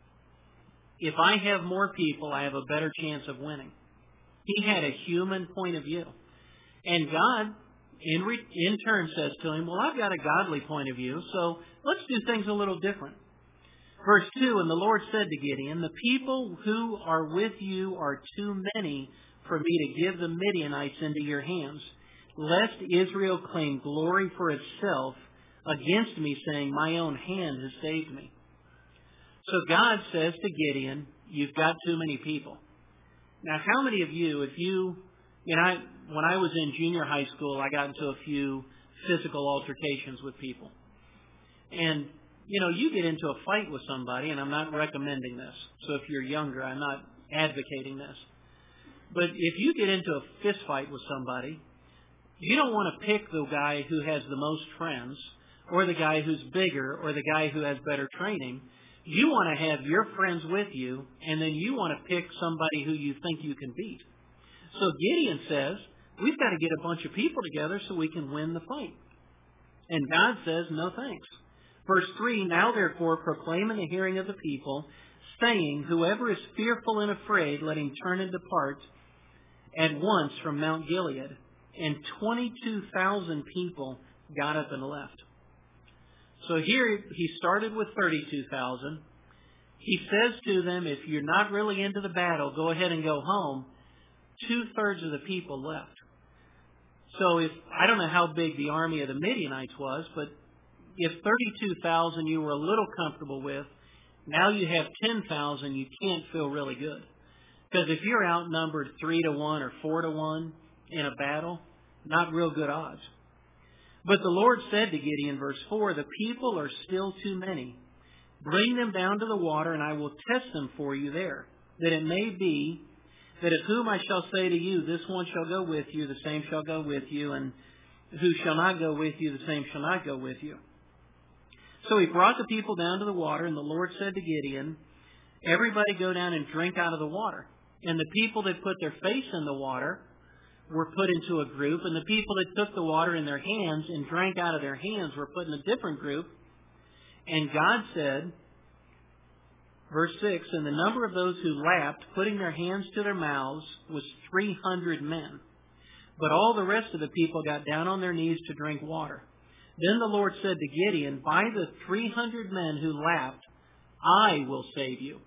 if I have more people, I have a better chance of winning. He had a human point of view. And God, in turn, says to him, well, I've got a godly point of view, so let's do things a little different. Verse 2, and the Lord said to Gideon, the people who are with you are too many for me to give the Midianites into your hands, lest Israel claim glory for itself against me, saying, my own hand has saved me. So God says to Gideon, you've got too many people. Now, how many of you, when I was in junior high school, I got into a few physical altercations with people. And you get into a fight with somebody, and I'm not recommending this. So if you're younger, I'm not advocating this. But if you get into a fist fight with somebody, you don't want to pick the guy who has the most friends, or the guy who's bigger, or the guy who has better training. You want to have your friends with you, and then you want to pick somebody who you think you can beat. So Gideon says, We've got to get a bunch of people together so we can win the fight. And God says, no thanks. Verse 3, now therefore proclaim in the hearing of the people, saying, whoever is fearful and afraid, let him turn and depart at once from Mount Gilead. And 22,000 people got up and left. So here he started with 32,000. He says to them, if you're not really into the battle, go ahead and go home. 2/3 of the people left. So I don't know how big the army of the Midianites was, but if 32,000 you were a little comfortable with, now you have 10,000, you can't feel really good. Because if you're outnumbered 3-1 or 4-1 in a battle, not real good odds. But the Lord said to Gideon, verse 4, the people are still too many. Bring them down to the water, and I will test them for you there, that it may be that of whom I shall say to you, this one shall go with you, the same shall go with you, and who shall not go with you, the same shall not go with you. So he brought the people down to the water, and the Lord said to Gideon, everybody go down and drink out of the water. And the people that put their face in the water were put into a group, and the people that took the water in their hands and drank out of their hands were put in a different group. And God said, verse 6, and the number of those who lapped, putting their hands to their mouths, was 300 men. But all the rest of the people got down on their knees to drink water. Then the Lord said to Gideon, by the 300 men who lapped, I will save you.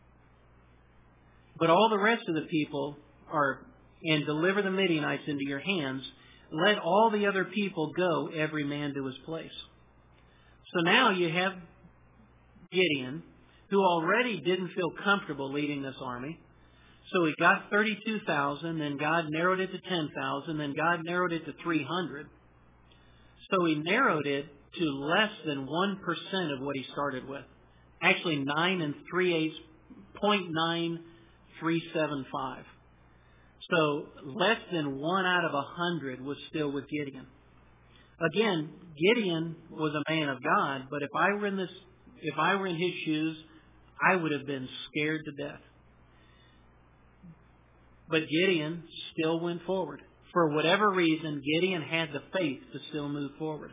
But all the rest of the people and deliver the Midianites into your hands. Let all the other people go, every man to his place. So now you have Gideon, who already didn't feel comfortable leading this army. So he got 32,000, then God narrowed it to 10,000, then God narrowed it to 300. So he narrowed it to less than 1% of what he started with. Actually 0.9375. So less than 1 out of 100 was still with Gideon. Again, Gideon was a man of God, but if I were in his shoes, I would have been scared to death. But Gideon still went forward. For whatever reason, Gideon had the faith to still move forward.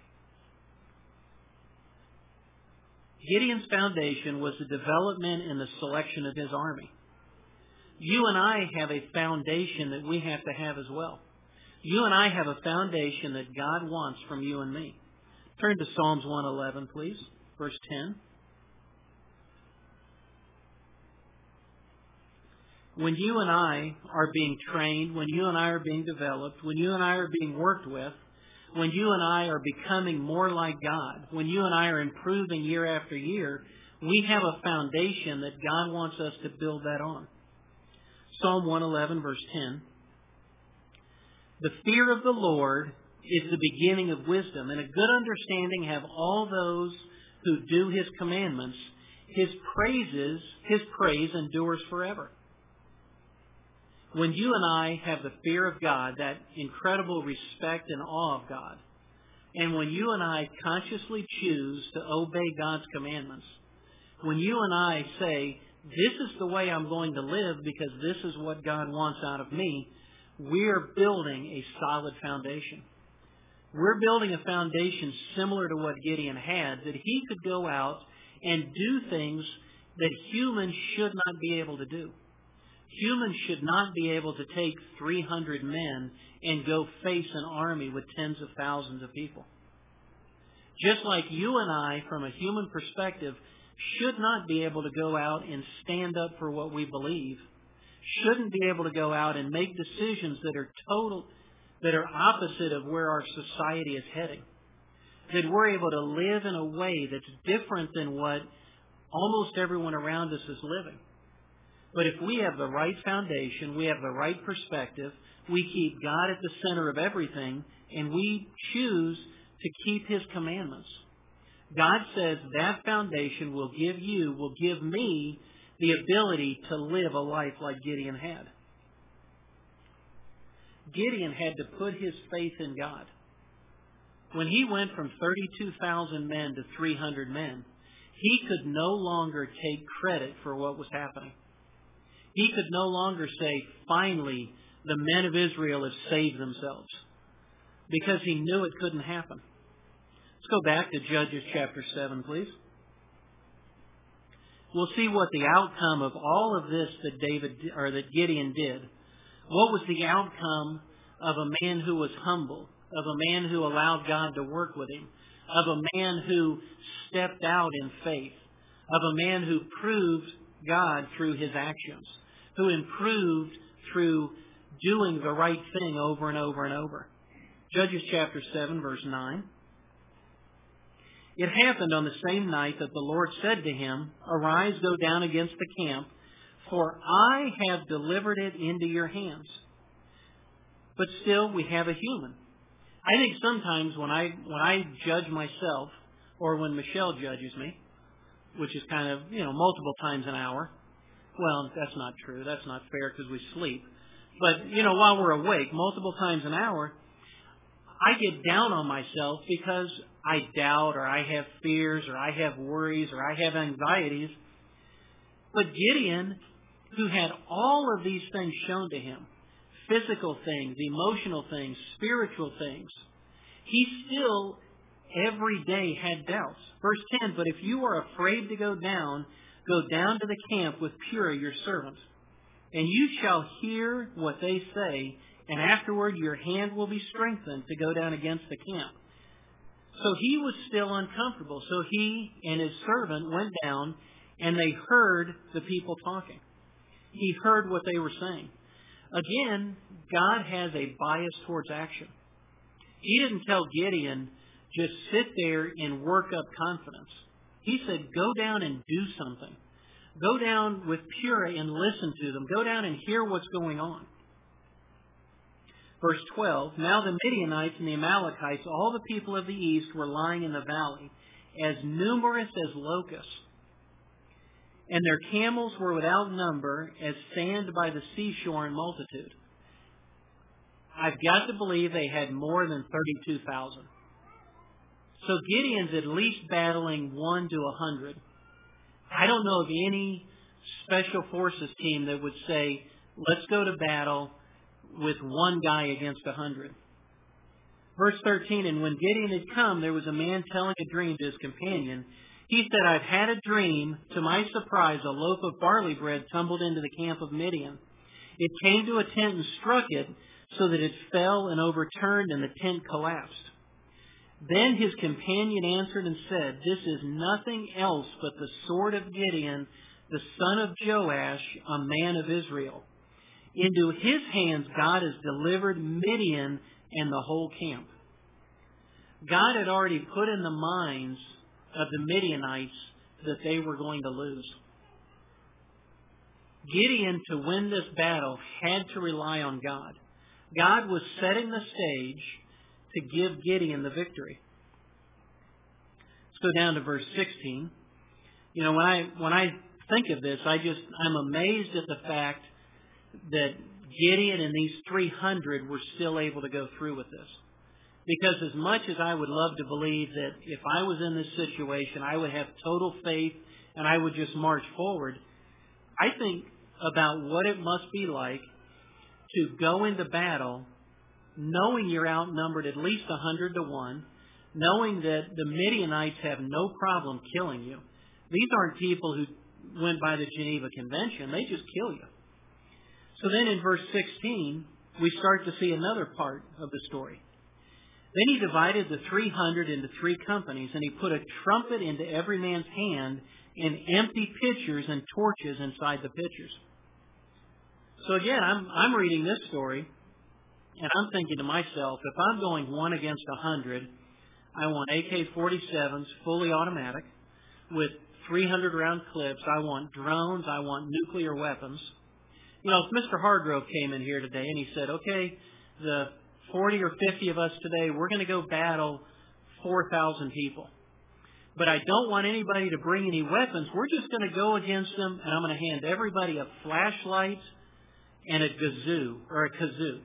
Gideon's foundation was the development and the selection of his army. You and I have a foundation that we have to have as well. You and I have a foundation that God wants from you and me. Turn to Psalms 111, please, verse 10. When you and I are being trained, when you and I are being developed, when you and I are being worked with, when you and I are becoming more like God, when you and I are improving year after year, we have a foundation that God wants us to build that on. Psalm 111, verse 10. The fear of the Lord is the beginning of wisdom, and a good understanding have all those who do his commandments. His praise endures forever. When you and I have the fear of God, that incredible respect and awe of God, and when you and I consciously choose to obey God's commandments, when you and I say, this is the way I'm going to live because this is what God wants out of me, we're building a solid foundation. We're building a foundation similar to what Gideon had, that he could go out and do things that humans should not be able to do. Humans should not be able to take 300 men and go face an army with tens of thousands of people. Just like you and I, from a human perspective, should not be able to go out and stand up for what we believe, shouldn't be able to go out and make decisions that are opposite of where our society is heading. That we're able to live in a way that's different than what almost everyone around us is living. But if we have the right foundation, we have the right perspective, we keep God at the center of everything, and we choose to keep his commandments, God says that foundation will give me the ability to live a life like Gideon had. Gideon had to put his faith in God. When he went from 32,000 men to 300 men, he could no longer take credit for what was happening. He could no longer say, finally, the men of Israel have saved themselves, because he knew it couldn't happen. Let's go back to Judges chapter 7, please. We'll see what the outcome of all of this that Gideon did. What was the outcome of a man who was humble, of a man who allowed God to work with him, of a man who stepped out in faith, of a man who proved God through his actions, who improved through doing the right thing over and over and over. Judges chapter 7, verse 9. It happened on the same night that the Lord said to him, "Arise, go down against the camp, for I have delivered it into your hands." But still, we have a human. I think sometimes when I judge myself, or when Michelle judges me, which is kind of, multiple times an hour. Well, that's not true. That's not fair because we sleep. But, while we're awake, multiple times an hour, I get down on myself because I doubt, or I have fears, or I have worries, or I have anxieties. But Gideon, who had all of these things shown to him, physical things, emotional things, spiritual things, he still every day had doubts. Verse 10, "But if you are afraid to go down to the camp with Purah your servant, and you shall hear what they say, and afterward your hand will be strengthened to go down against the camp." So he was still uncomfortable. So he and his servant went down, and they heard the people talking. He heard what they were saying. Again, God has a bias towards action. He didn't tell Gideon, just sit there and work up confidence. He said, go down and do something. Go down with Purah and listen to them. Go down and hear what's going on. Verse 12, "Now the Midianites and the Amalekites, all the people of the east, were lying in the valley, as numerous as locusts. And their camels were without number, as sand by the seashore in multitude." I've got to believe they had more than 32,000. So Gideon's at least battling 1 to 100. I don't know of any special forces team that would say, let's go to battle with one guy against 100. Verse 13, "And when Gideon had come, there was a man telling a dream to his companion. He said, I've had a dream. To my surprise, a loaf of barley bread tumbled into the camp of Midian. It came to a tent and struck it, so that it fell and overturned, and the tent collapsed. Then his companion answered and said, This is nothing else but the sword of Gideon, the son of Joash, a man of Israel. Into his hands God has delivered Midian and the whole camp." God had already put in the minds of the Midianites that they were going to lose. Gideon, to win this battle, had to rely on God. God was setting the stage to give Gideon the victory. Let's go down to verse 16. When I think of this, I'm amazed at the fact that Gideon and these 300 were still able to go through with this. Because as much as I would love to believe that if I was in this situation, I would have total faith and I would just march forward, I think about what it must be like to go into battle knowing you're outnumbered at least 100 to 1, knowing that the Midianites have no problem killing you. These aren't people who went by the Geneva Convention. They just kill you. So then in verse 16, we start to see another part of the story. Then he divided the 300 into 3 companies, and he put a trumpet into every man's hand and empty pitchers and torches inside the pitchers. So again, I'm reading this story, and I'm thinking to myself, if I'm going 1 against 100, I want AK-47s, fully automatic, with 300 round clips. I want drones. I want nuclear weapons. If Mr. Hargrove came in here today and he said, okay, the 40 or 50 of us today, we're going to go battle 4,000 people. But I don't want anybody to bring any weapons. We're just going to go against them, and I'm going to hand everybody a flashlight and a kazoo.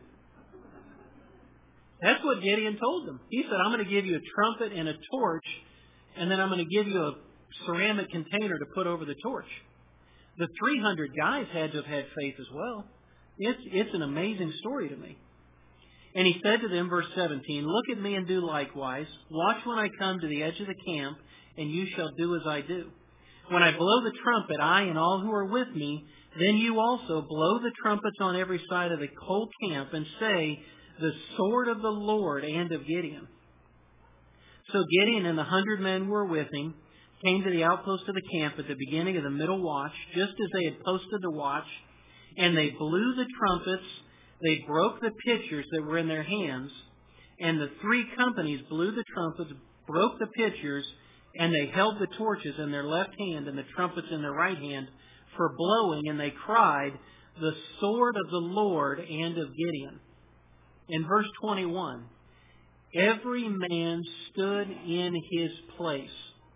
That's what Gideon told them. He said, I'm going to give you a trumpet and a torch, and then I'm going to give you a ceramic container to put over the torch. The 300 guys had to have had faith as well. It's an amazing story to me. And he said to them, verse 17, "Look at me and do likewise. Watch when I come to the edge of the camp, and you shall do as I do. When I blow the trumpet, I and all who are with me, then you also blow the trumpets on every side of the whole camp and say, the sword of the Lord and of Gideon." So Gideon and the 100 men who were with him came to the outpost of the camp at the beginning of the middle watch, just as they had posted the watch, and they blew the trumpets. They broke the pitchers that were in their hands, and the 3 companies blew the trumpets, broke the pitchers, and they held the torches in their left hand and the trumpets in their right hand for blowing, and they cried, "The sword of the Lord and of Gideon." In verse 21, every man stood in his place.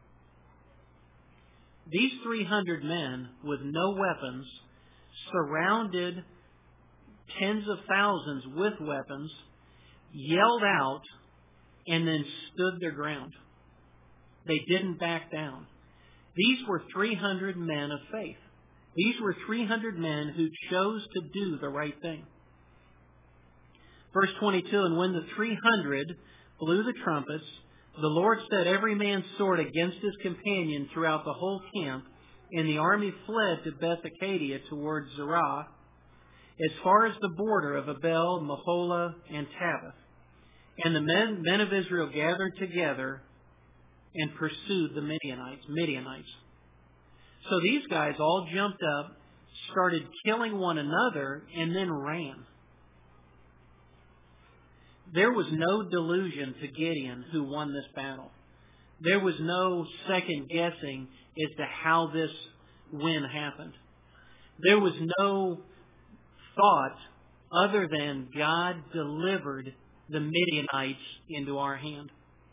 These 300 men with no weapons surrounded tens of thousands with weapons, yelled out, and then stood their ground. They didn't back down. These were 300 men of faith. These were 300 men who chose to do the right thing. Verse 22, and when the 300 blew the trumpets, the Lord set every man's sword against his companion throughout the whole camp, and the army fled to Beth-Acadia towards Zerah, as far as the border of Abel, Meholah, and Tabbath. And the men of Israel gathered together and pursued the Midianites. So these guys all jumped up, started killing one another, and then ran. There was no delusion to Gideon who won this battle. There was no second guessing as to how this win happened. There was no thought other than God delivered the Midianites into our hand.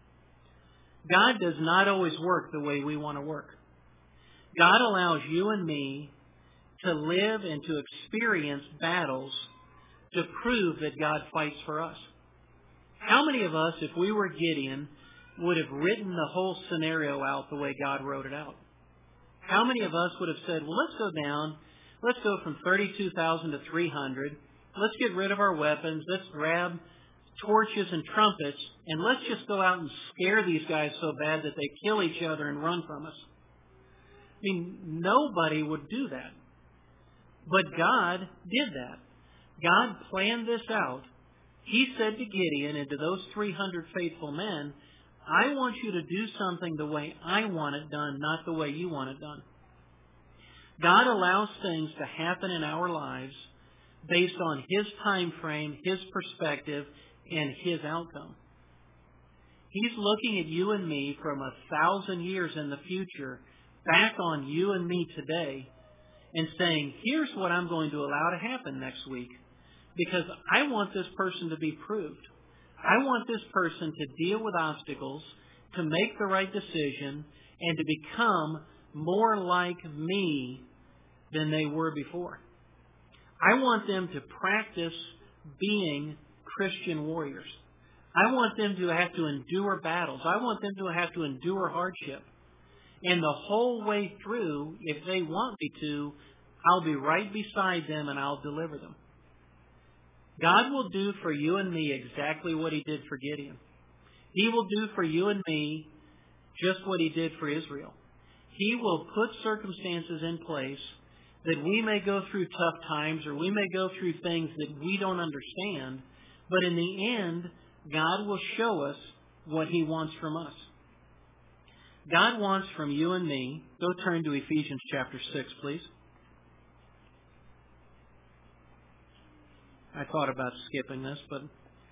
God does not always work the way we want to work. God allows you and me to live and to experience battles to prove that God fights for us. How many of us, if we were Gideon, would have written the whole scenario out the way God wrote it out? How many of us would have said, well, let's go down. Let's go from 32,000 to 300. Let's get rid of our weapons. Let's grab torches and trumpets, and let's just go out and scare these guys so bad that they kill each other and run from us. I mean, nobody would do that. But God did that. God planned this out. He said to Gideon and to those 300 faithful men, I want you to do something the way I want it done, not the way you want it done. God allows things to happen in our lives based on His time frame, His perspective, and His outcome. He's looking at you and me from 1,000 years in the future, back on you and me today, and saying, here's what I'm going to allow to happen next week, because I want this person to be proved. I want this person to deal with obstacles, to make the right decision, and to become more like me than they were before. I want them to practice being Christian warriors. I want them to have to endure battles. I want them to have to endure hardship. And the whole way through, if they want me to, I'll be right beside them and I'll deliver them. God will do for you and me exactly what He did for Gideon. He will do for you and me just what He did for Israel. He will put circumstances in place that we may go through tough times or we may go through things that we don't understand, but in the end, God will show us what He wants from us. God wants from you and me, go turn to Ephesians chapter 6, please. I thought about skipping this, but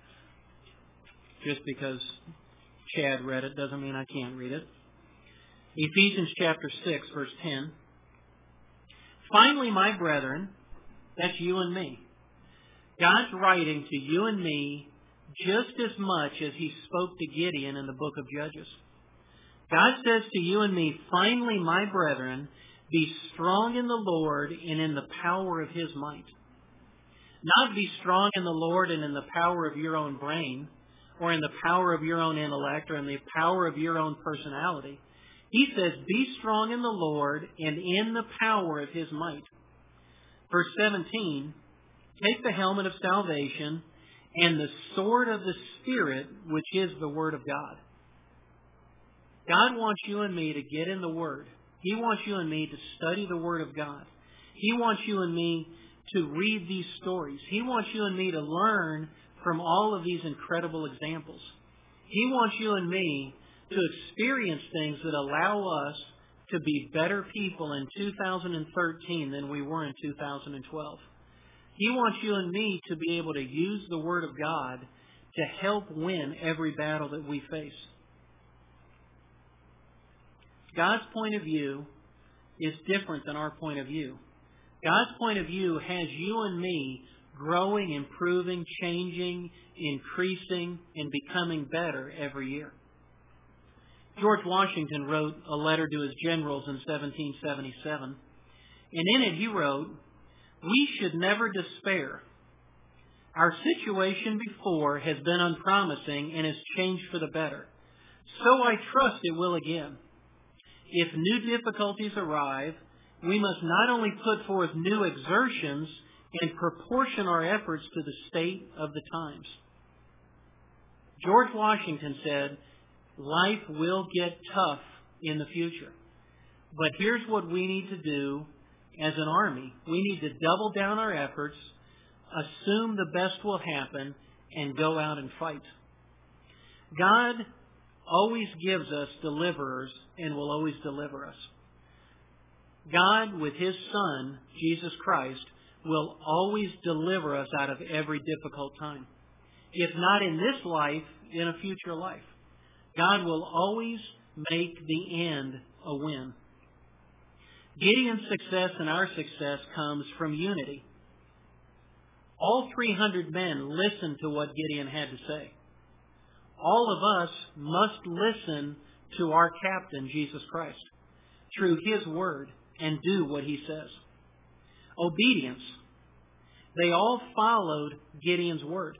just because Chad read it doesn't mean I can't read it. Ephesians chapter 6, verse 10. Finally, my brethren, that's you and me. God's writing to you and me just as much as He spoke to Gideon in the book of Judges. God says to you and me, finally, my brethren, be strong in the Lord and in the power of His might. Not be strong in the Lord and in the power of your own brain, or in the power of your own intellect, or in the power of your own personality. He says, be strong in the Lord and in the power of His might. Verse 17, Take the helmet of salvation and the sword of the Spirit, which is the Word of God. God wants you and me to get in the Word. He wants you and me to study the Word of God. He wants you and me to read these stories. He wants you and me to learn from all of these incredible examples. He wants you and me to experience things that allow us to be better people in 2013 than we were in 2012. He wants you and me to be able to use the Word of God to help win every battle that we face. God's point of view is different than our point of view. God's point of view has you and me growing, improving, changing, increasing, and becoming better every year. George Washington wrote a letter to his generals in 1777, and in it he wrote, "We should never despair. Our situation before has been unpromising and has changed for the better. So I trust it will again. If new difficulties arrive, we must not only put forth new exertions and proportion our efforts to the state of the times." George Washington said, life will get tough in the future. But here's what we need to do as an army. We need to double down our efforts, assume the best will happen, and go out and fight. God always gives us deliverers and will always deliver us. God, with His Son, Jesus Christ, will always deliver us out of every difficult time. If not in this life, in a future life. God will always make the end a win. Gideon's success and our success comes from unity. All 300 men listened to what Gideon had to say. All of us must listen to our captain, Jesus Christ, through His word and do what He says. Obedience. They all followed Gideon's word.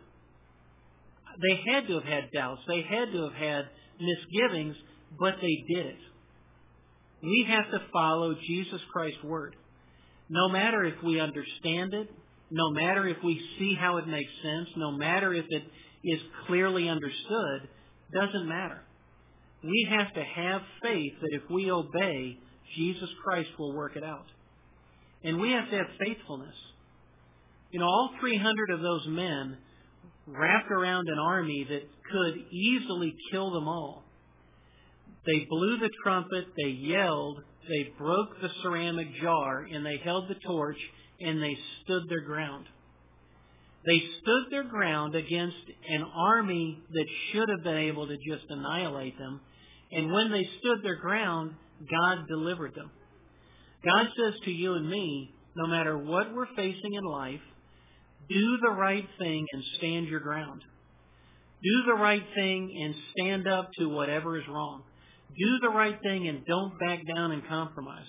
They had to have had doubts. They had to have had misgivings, but they did it. We have to follow Jesus Christ's word. No matter if we understand it, no matter if we see how it makes sense, no matter if it is clearly understood, doesn't matter. We have to have faith that if we obey, Jesus Christ will work it out. And we have to have faithfulness. You know, all 300 of those men wrapped around an army that could easily kill them all. They blew the trumpet, they yelled, they broke the ceramic jar, and they held the torch, and they stood their ground. They stood their ground against an army that should have been able to just annihilate them. And when they stood their ground, God delivered them. God says to you and me, no matter what we're facing in life, do the right thing and stand your ground. Do the right thing and stand up to whatever is wrong. Do the right thing and don't back down and compromise.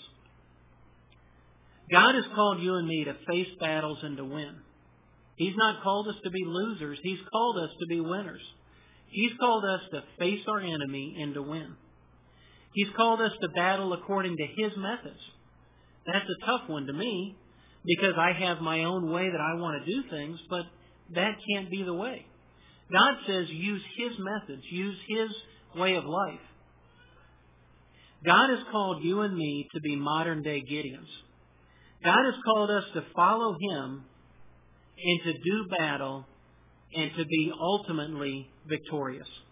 God has called you and me to face battles and to win. He's not called us to be losers. He's called us to be winners. He's called us to face our enemy and to win. He's called us to battle according to His methods. That's a tough one to me because I have my own way that I want to do things, but that can't be the way. God says use His methods, use His way of life. God has called you and me to be modern-day Gideons. God has called us to follow Him and to do battle and to be ultimately victorious.